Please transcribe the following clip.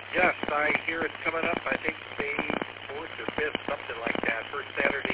Yes, I hear it's coming up, I think May 4th or 5th, something like that, first Saturday